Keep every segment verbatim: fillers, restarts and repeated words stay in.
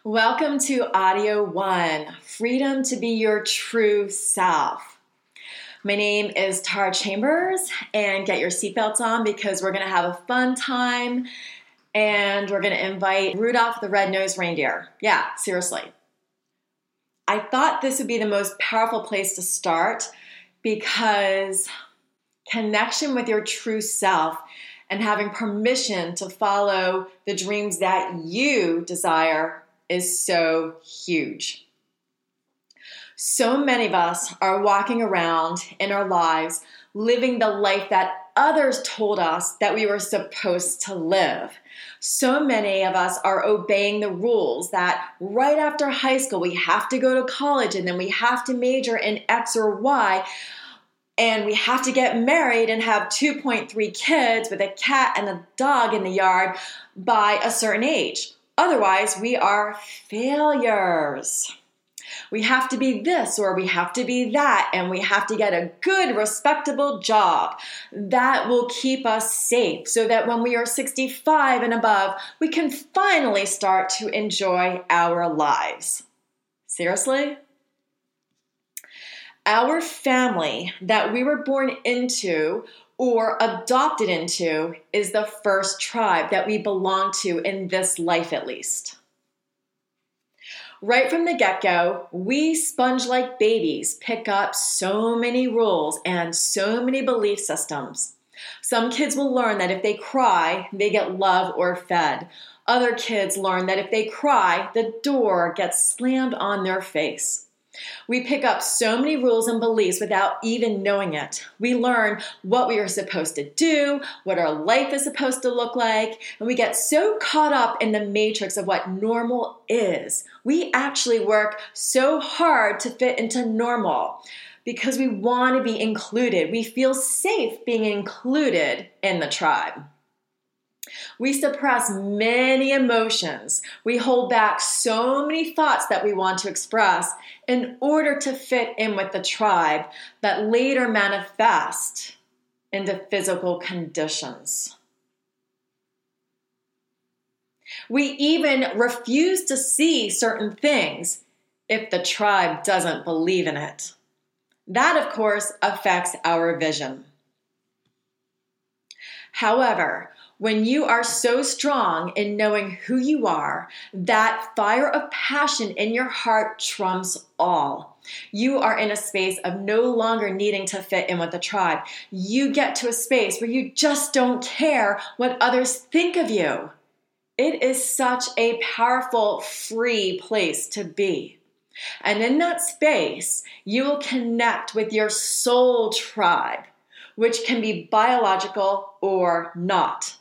Welcome to Audio One, Freedom to be Your True Self. My name is Tara Chambers, and get your seatbelts on because we're going to have a fun time, and we're going to invite Rudolph the Red-Nosed Reindeer. Yeah, seriously. I thought this would be the most powerful place to start because connection with your true self and having permission to follow the dreams that you desire is so huge. So many of us are walking around in our lives living the life that others told us that we were supposed to live. So many of us are obeying the rules that right after high school we have to go to college and then we have to major in X or Y and we have to get married and have two point three kids with a cat and a dog in the yard by a certain age. Otherwise, we are failures. We have to be this or we have to be that, and we have to get a good, respectable job. That will keep us safe so that when we are sixty-five and above, we can finally start to enjoy our lives. Seriously? Our family that we were born into or adopted into is the first tribe that we belong to in this life at least. Right from the get-go, we sponge like babies pick up so many rules and so many belief systems. Some kids will learn that if they cry, they get love or fed. Other kids learn that if they cry, the door gets slammed on their face. We pick up so many rules and beliefs without even knowing it. We learn what we are supposed to do, what our life is supposed to look like, and we get so caught up in the matrix of what normal is. We actually work so hard to fit into normal because we want to be included. We feel safe being included in the tribe. We suppress many emotions. We hold back so many thoughts that we want to express in order to fit in with the tribe that later manifest into physical conditions. We even refuse to see certain things if the tribe doesn't believe in it. That, of course, affects our vision. However, when you are so strong in knowing who you are, that fire of passion in your heart trumps all. You are in a space of no longer needing to fit in with the tribe. You get to a space where you just don't care what others think of you. It is such a powerful, free place to be. And in that space, you will connect with your soul tribe, which can be biological or not.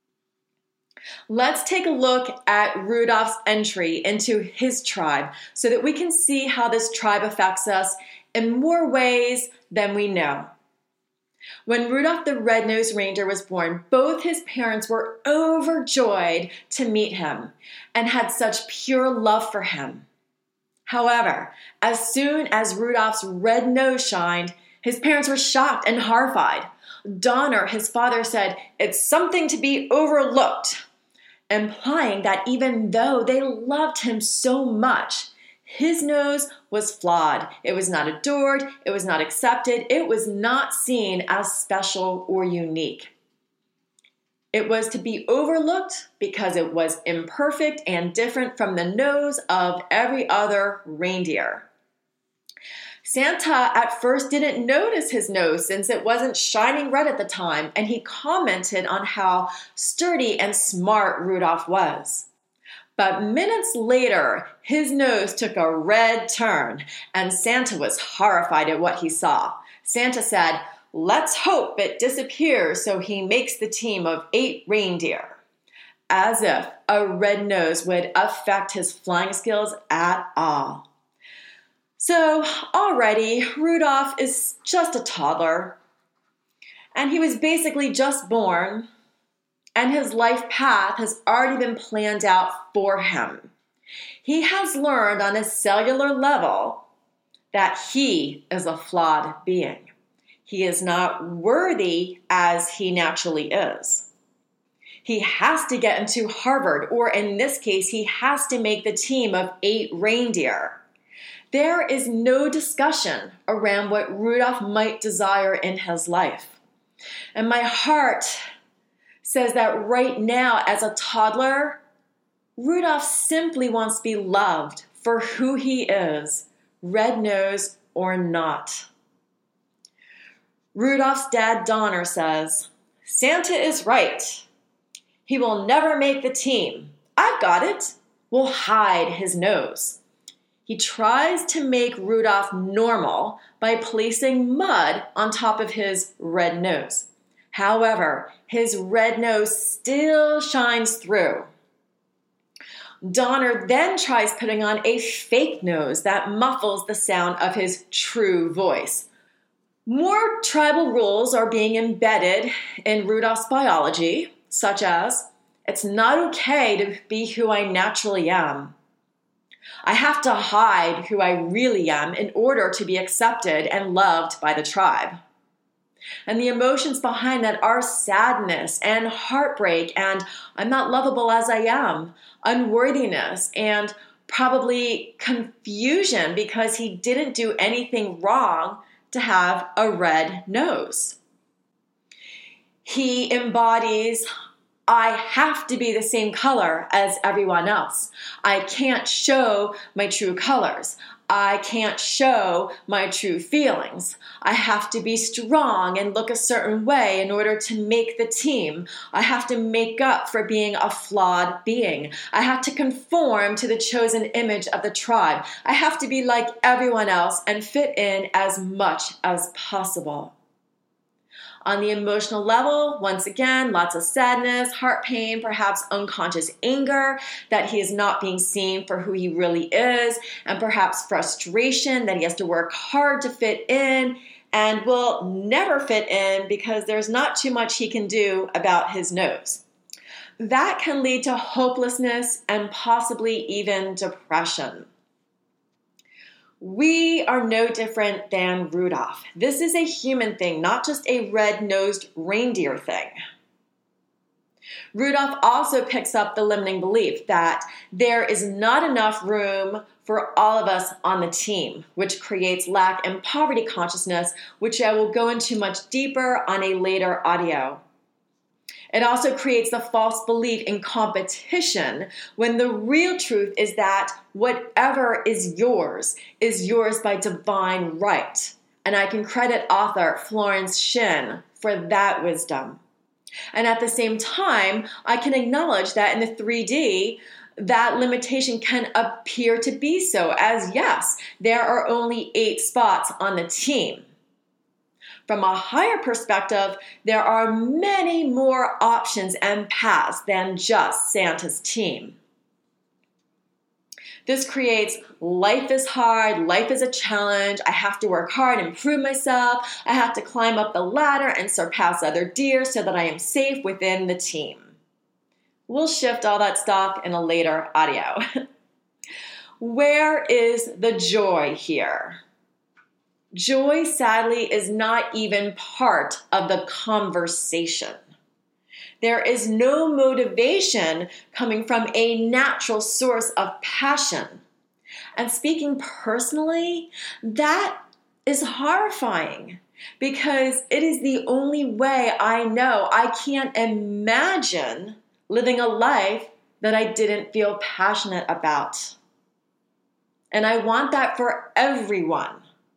Let's take a look at Rudolph's entry into his tribe so that we can see how this tribe affects us in more ways than we know. When Rudolph the Red-Nosed Reindeer was born, both his parents were overjoyed to meet him and had such pure love for him. However, as soon as Rudolph's red nose shined, his parents were shocked and horrified. Donner, his father, said, "It's something to be overlooked," implying that even though they loved him so much, his nose was flawed. It was not adored. It was not accepted. It was not seen as special or unique. It was to be overlooked because it was imperfect and different from the nose of every other reindeer. Santa at first didn't notice his nose since it wasn't shining red at the time, and he commented on how sturdy and smart Rudolph was. But minutes later, his nose took a red turn, and Santa was horrified at what he saw. Santa said, "Let's hope it disappears so he makes the team of eight reindeer." As if a red nose would affect his flying skills at all. So already, Rudolph is just a toddler, and he was basically just born, and his life path has already been planned out for him. He has learned on a cellular level that he is a flawed being. He is not worthy as he naturally is. He has to get into Harvard, or in this case, he has to make the team of eight reindeer. There is no discussion around what Rudolph might desire in his life. And my heart says that right now, as a toddler, Rudolph simply wants to be loved for who he is, red-nosed or not. Rudolph's dad, Donner, says, "Santa is right. He will never make the team. I've got it. We'll hide his nose." He tries to make Rudolph normal by placing mud on top of his red nose. However, his red nose still shines through. Donner then tries putting on a fake nose that muffles the sound of his true voice. More tribal rules are being embedded in Rudolph's biology, such as, it's not okay to be who I naturally am. I have to hide who I really am in order to be accepted and loved by the tribe. And the emotions behind that are sadness and heartbreak and I'm not lovable as I am, unworthiness, and probably confusion because he didn't do anything wrong to have a red nose. He embodies, I have to be the same color as everyone else. I can't show my true colors. I can't show my true feelings. I have to be strong and look a certain way in order to make the team. I have to make up for being a flawed being. I have to conform to the chosen image of the tribe. I have to be like everyone else and fit in as much as possible. On the emotional level, once again, lots of sadness, heart pain, perhaps unconscious anger that he is not being seen for who he really is, and perhaps frustration that he has to work hard to fit in and will never fit in because there's not too much he can do about his nose. That can lead to hopelessness and possibly even depression. We are no different than Rudolph. This is a human thing, not just a red-nosed reindeer thing. Rudolph also picks up the limiting belief that there is not enough room for all of us on the team, which creates lack and poverty consciousness, which I will go into much deeper on a later audio. It also creates the false belief in competition when the real truth is that whatever is yours is yours by divine right. And I can credit author Florence Shinn for that wisdom. And at the same time, I can acknowledge that in the three D, that limitation can appear to be so, as yes, there are only eight spots on the team. From a higher perspective, there are many more options and paths than just Santa's team. This creates life is hard, life is a challenge, I have to work hard and prove myself, I have to climb up the ladder and surpass other deer so that I am safe within the team. We'll shift all that stuff in a later audio. Where is the joy here? Joy, sadly, is not even part of the conversation. There is no motivation coming from a natural source of passion. And speaking personally, that is horrifying because it is the only way I know. I can't imagine living a life that I didn't feel passionate about. And I want that for everyone.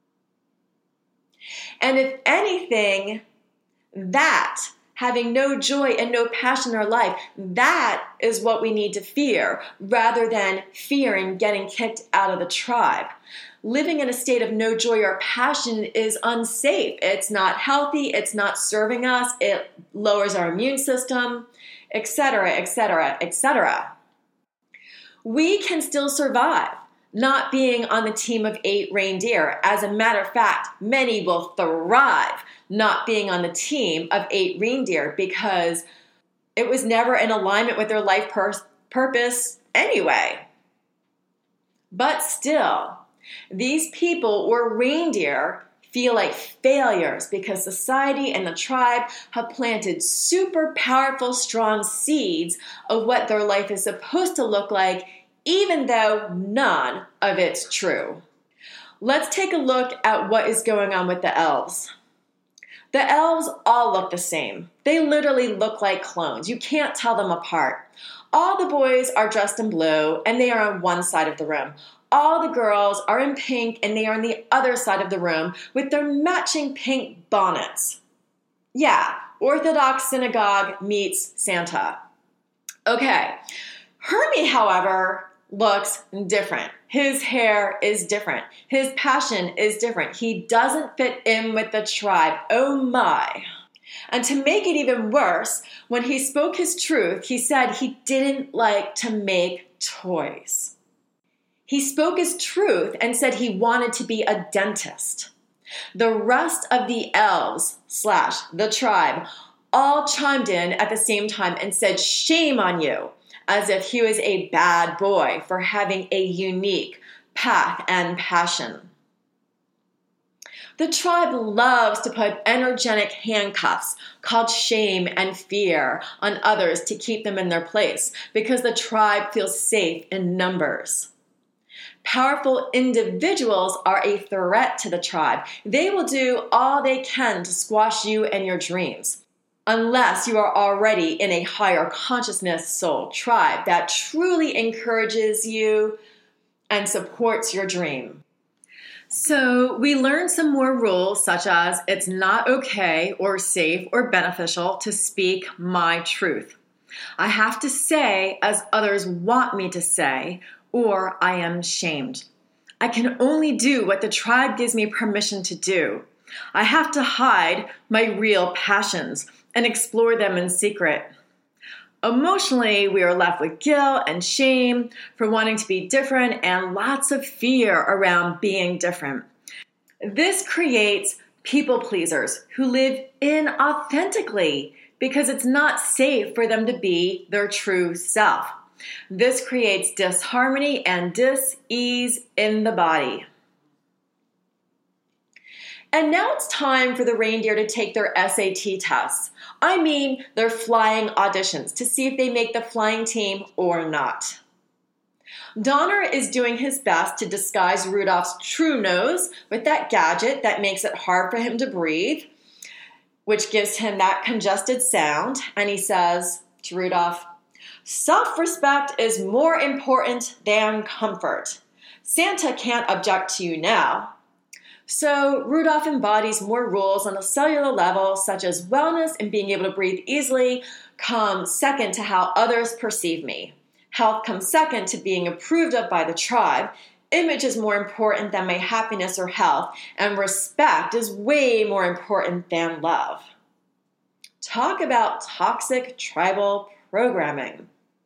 And if anything, that, having no joy and no passion in our life, that is what we need to fear rather than fearing getting kicked out of the tribe. Living in a state of no joy or passion is unsafe. It's not healthy. It's not serving us. It lowers our immune system, et cetera, et cetera, et cetera. We can still survive not being on the team of eight reindeer. As a matter of fact, many will thrive not being on the team of eight reindeer because it was never in alignment with their life pur- purpose anyway. But still, these people were reindeer feel like failures because society and the tribe have planted super powerful, strong seeds of what their life is supposed to look like, even though none of it's true. Let's take a look at what is going on with the elves. The elves all look the same. They literally look like clones. You can't tell them apart. All the boys are dressed in blue, and they are on one side of the room. All the girls are in pink, and they are on the other side of the room with their matching pink bonnets. Yeah, Orthodox synagogue meets Santa. Okay, Hermie, however, looks different. His hair is different. His passion is different. He doesn't fit in with the tribe. Oh my. And to make it even worse, when he spoke his truth, he said he didn't like to make toys. He spoke his truth and said he wanted to be a dentist. The rest of the elves slash the tribe all chimed in at the same time and said, "Shame on you," as if he was a bad boy for having a unique path and passion. The tribe loves to put energetic handcuffs called shame and fear on others to keep them in their place because the tribe feels safe in numbers. Powerful individuals are a threat to the tribe. They will do all they can to squash you and your dreams, unless you are already in a higher consciousness soul tribe that truly encourages you and supports your dream. So we learned some more rules, such as it's not okay or safe or beneficial to speak my truth. I have to say as others want me to say, or I am shamed. I can only do what the tribe gives me permission to do. I have to hide my real passions and explore them in secret. Emotionally, we are left with guilt and shame for wanting to be different and lots of fear around being different. This creates people pleasers who live inauthentically because it's not safe for them to be their true self. This creates disharmony and dis-ease in the body. And now it's time for the reindeer to take their S A T tests. I mean, their flying auditions to see if they make the flying team or not. Donner is doing his best to disguise Rudolph's true nose with that gadget that makes it hard for him to breathe, which gives him that congested sound. And he says to Rudolph, "Self-respect is more important than comfort. Santa can't object to you now." So Rudolph embodies more rules on a cellular level, such as wellness and being able to breathe easily come second to how others perceive me. Health comes second to being approved of by the tribe. Image is more important than my happiness or health, and respect is way more important than love. Talk about toxic tribal programming.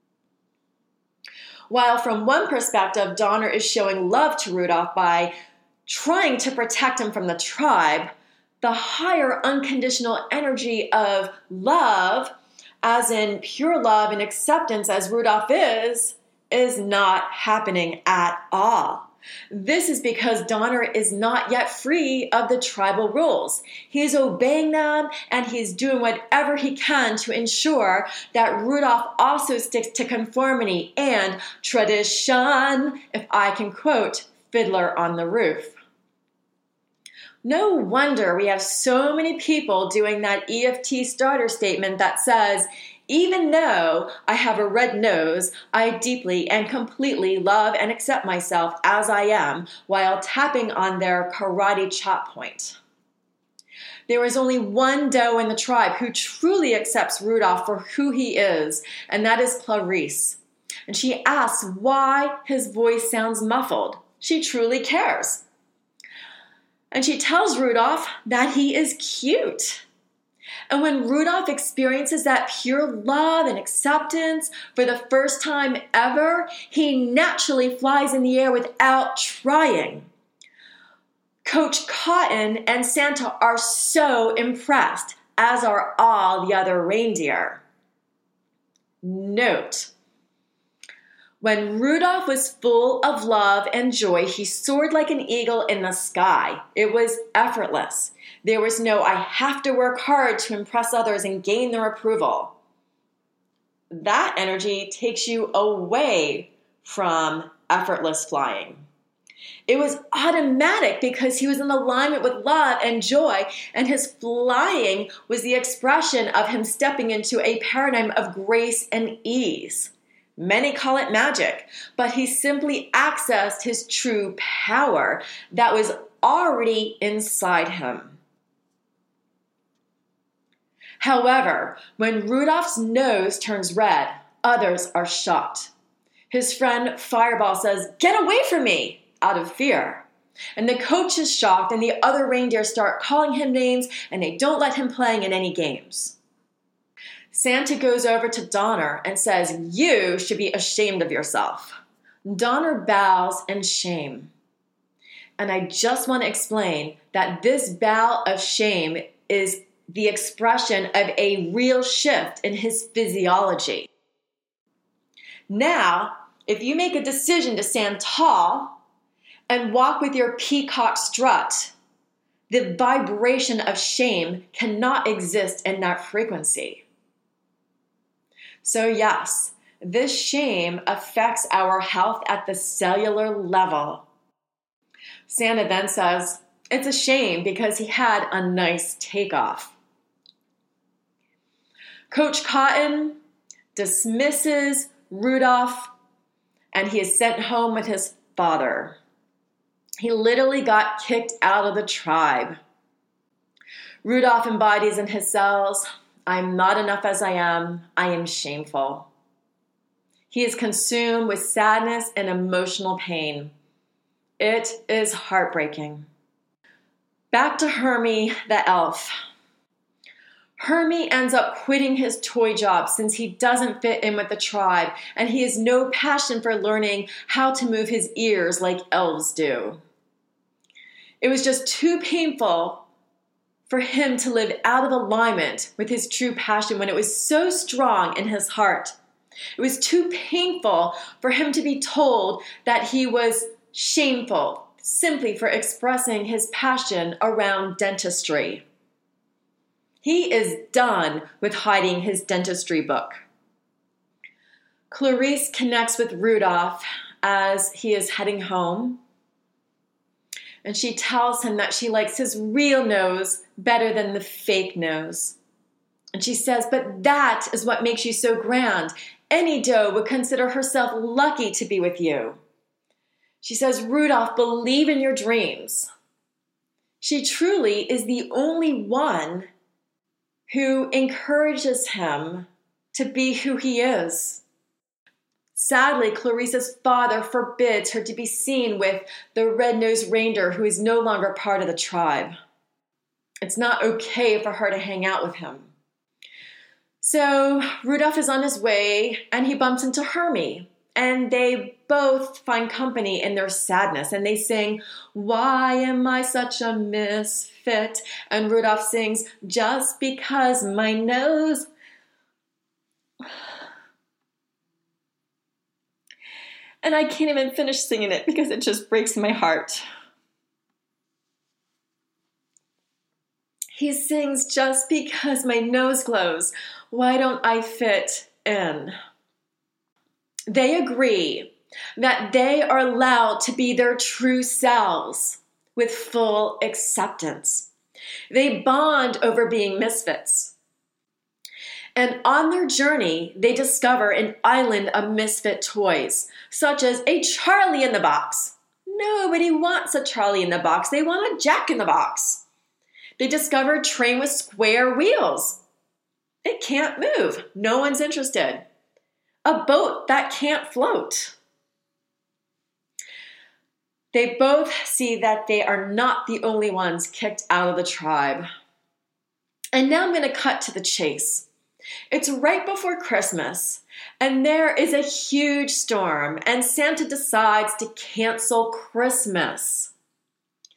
While from one perspective, Donner is showing love to Rudolph by trying to protect him from the tribe, the higher unconditional energy of love, as in pure love and acceptance as Rudolph is, is not happening at all. This is because Donner is not yet free of the tribal rules. He's obeying them and he's doing whatever he can to ensure that Rudolph also sticks to conformity and tradition, if I can quote Fiddler on the Roof. No wonder we have so many people doing that E F T starter statement that says, "Even though I have a red nose, I deeply and completely love and accept myself as I am," while tapping on their karate chop point. There is only one doe in the tribe who truly accepts Rudolph for who he is, and that is Clarice. And she asks why his voice sounds muffled. She truly cares. And she tells Rudolph that he is cute. And when Rudolph experiences that pure love and acceptance for the first time ever, he naturally flies in the air without trying. Coach Cotton and Santa are so impressed, as are all the other reindeer. Note: When Rudolph was full of love and joy, he soared like an eagle in the sky. It was effortless. There was no, I have to work hard to impress others and gain their approval. That energy takes you away from effortless flying. It was automatic because he was in alignment with love and joy, and his flying was the expression of him stepping into a paradigm of grace and ease. Many call it magic, but he simply accessed his true power that was already inside him. However, when Rudolph's nose turns red, others are shocked. His friend Fireball says, "Get away from me," out of fear. And the coach is shocked, and the other reindeer start calling him names, and they don't let him play in any games. Santa goes over to Donner and says, "You should be ashamed of yourself." Donner bows in shame. And I just want to explain that this bow of shame is the expression of a real shift in his physiology. Now, if you make a decision to stand tall and walk with your peacock strut, the vibration of shame cannot exist in that frequency. So yes, this shame affects our health at the cellular level. Santa then says, it's a shame because he had a nice takeoff. Coach Cotton dismisses Rudolph, and he is sent home with his father. He literally got kicked out of the tribe. Rudolph embodies in his cells, "I'm not enough as I am. I am shameful." He is consumed with sadness and emotional pain. It is heartbreaking. Back to Hermie the elf. Hermie ends up quitting his toy job since he doesn't fit in with the tribe, and he has no passion for learning how to move his ears like elves do. It was just too painful for him to live out of alignment with his true passion when it was so strong in his heart. It was too painful for him to be told that he was shameful simply for expressing his passion around dentistry. He is done with hiding his dentistry book. Clarice connects with Rudolph as he is heading home, and she tells him that she likes his real nose better than the fake nose. And she says, "But that is what makes you so grand. Any doe would consider herself lucky to be with you." She says, "Rudolph, believe in your dreams." She truly is the only one who encourages him to be who he is. Sadly, Clarice's father forbids her to be seen with the red-nosed reindeer who is no longer part of the tribe. It's not okay for her to hang out with him. So Rudolph is on his way, and he bumps into Hermie, and they both find company in their sadness, and they sing, "Why am I such a misfit?" And Rudolph sings, "Just because my nose..." And I can't even finish singing it because it just breaks my heart. He sings, "Just because my nose glows, why don't I fit in?" They agree that they are allowed to be their true selves with full acceptance. They bond over being misfits. And on their journey, they discover an island of misfit toys, such as a Charlie in the Box. Nobody wants a Charlie in the Box. They want a Jack in the Box. They discover a train with square wheels. It can't move. No one's interested. A boat that can't float. They both see that they are not the only ones kicked out of the tribe. And now I'm going to cut to the chase. It's right before Christmas, and there is a huge storm, and Santa decides to cancel Christmas.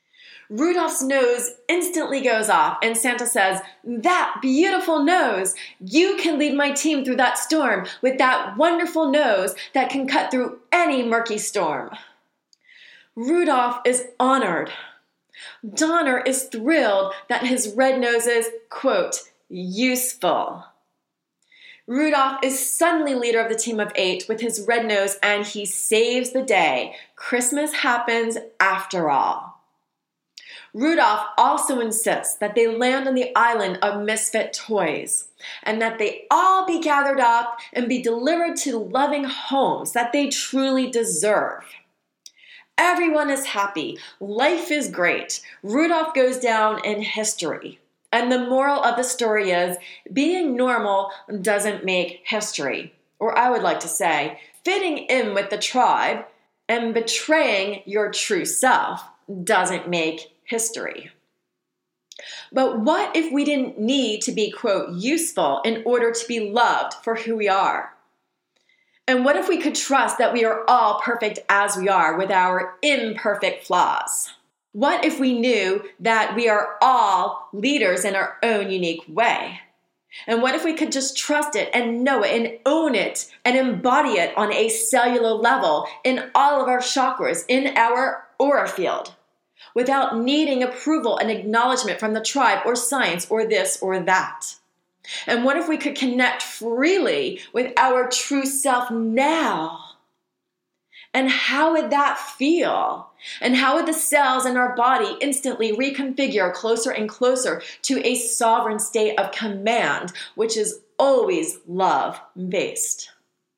Rudolph's nose instantly goes off, and Santa says, "That beautiful nose! You can lead my team through that storm with that wonderful nose that can cut through any murky storm." Rudolph is honored. Donner is thrilled that his red nose is, quote, useful. Rudolph is suddenly leader of the team of eight with his red nose, and he saves the day. Christmas happens after all. Rudolph also insists that they land on the island of misfit toys and that they all be gathered up and be delivered to loving homes that they truly deserve. Everyone is happy. Life is great. Rudolph goes down in history. And the moral of the story is, being normal doesn't make history. Or I would like to say, fitting in with the tribe and betraying your true self doesn't make history. But what if we didn't need to be, quote, useful in order to be loved for who we are? And what if we could trust that we are all perfect as we are with our imperfect flaws? What if we knew that we are all leaders in our own unique way? And what if we could just trust it and know it and own it and embody it on a cellular level in all of our chakras, in our aura field, without needing approval and acknowledgement from the tribe or science or this or that? And what if we could connect freely with our true self now? And how would that feel? And how would the cells in our body instantly reconfigure closer and closer to a sovereign state of command, which is always love-based?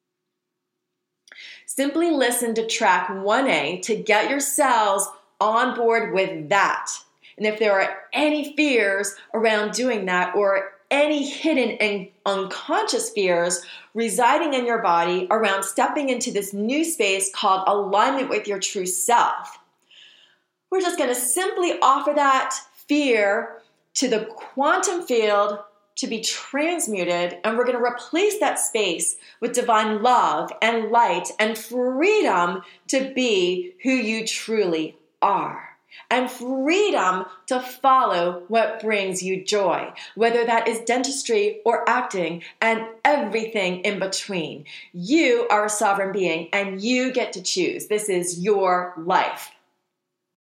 Simply listen to track one A to get your cells on board with that. And if there are any fears around doing that, or any hidden and unconscious fears residing in your body around stepping into this new space called alignment with your true self, we're just going to simply offer that fear to the quantum field to be transmuted, and we're going to replace that space with divine love and light and freedom to be who you truly are. And freedom to follow what brings you joy, whether that is dentistry or acting and everything in between. You are a sovereign being and you get to choose. This is your life.